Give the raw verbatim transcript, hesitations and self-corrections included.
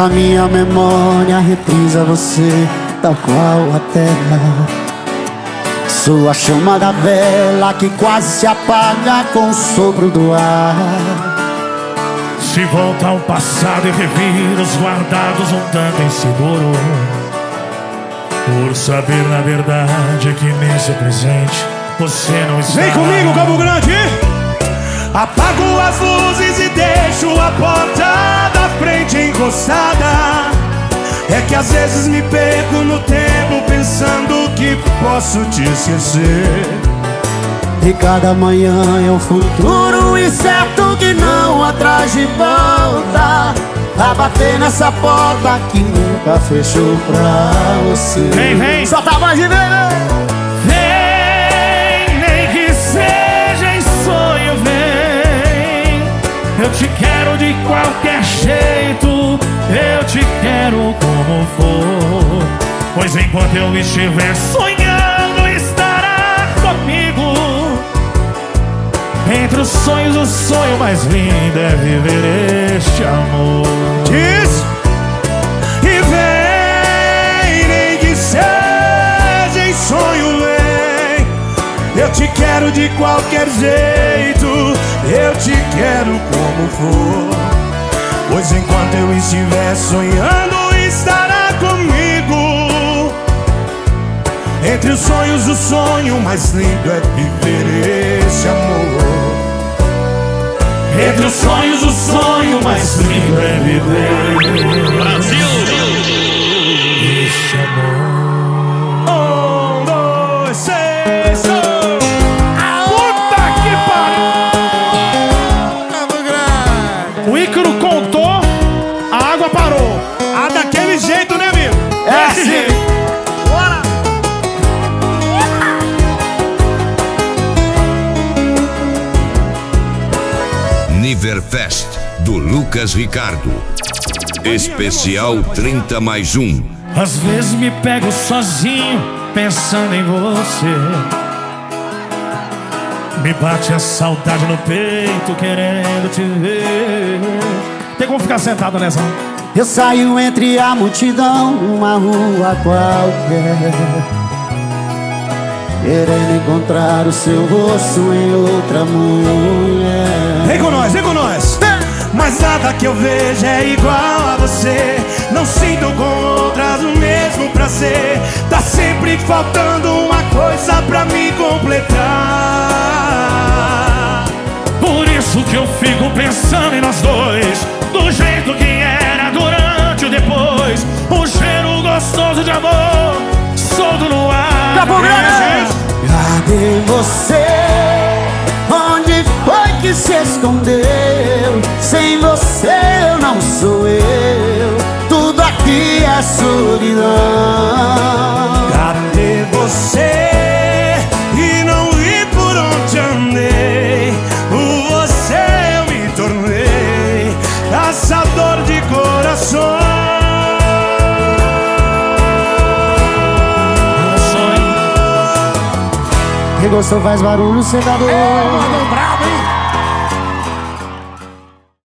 Na minha memória reprisa você, tal qual a terra. Sou a chama da vela que quase se apaga com o sopro do ar. Se volta ao passado e revira os guardados um tanto inseguro, por saber na verdade que nesse presente você não está. Vem comigo, Campo Grande! Apago as luzes e deixo a porta da frente encostada. É que às vezes me perco no tempo pensando que posso te esquecer. E cada manhã é um futuro incerto que não atrás de volta, a bater nessa porta que nunca fechou pra você. Vem, vem! Solta a voz de ver! Vem, nem que seja em sonho, vem. Eu te quero de qualquer jeito, eu te quero como for. Pois enquanto eu estiver sonhando, estará comigo. Entre os sonhos, o sonho mais lindo é viver este amor. Diz! E vem, nem que seja em sonho, vem. Eu te quero de qualquer jeito, eu te quero como for. Pois enquanto eu estiver sonhando, estará comigo. Entre os sonhos, o sonho mais lindo é viver esse amor. Entre os sonhos, o sonho mais lindo é viver Brasil! este amor. Um, dois, seis, um. Puta que pariu! O Ícaro contou, a água parou. Ah, daquele jeito, né, amigo? É assim! Bora! Niverfest do Lucas Ricardo. Especial trinta mais um. Às vezes me pego sozinho pensando em você. Me bate a saudade no peito querendo te ver. Tem como ficar sentado nessa? Eu saio entre a multidão numa rua qualquer, querendo encontrar o seu rosto em outra mulher. Vem com nós, vem com nós! Mas nada que eu vejo é igual a você. Não sinto com outras o mesmo prazer. Tá sempre faltando uma coisa pra me completar. Por isso que eu fico pensando em nós dois, do jeito que era durante o depois. Um cheiro gostoso de amor solto no ar. Campo Grande! Cadê você? Onde foi que se escondeu? Sem você eu não sou eu, tudo aqui é solidão. Cadê você? E não vi por onde andei. Por você eu me tornei caçador de corações. Quem gostou faz barulho, secador.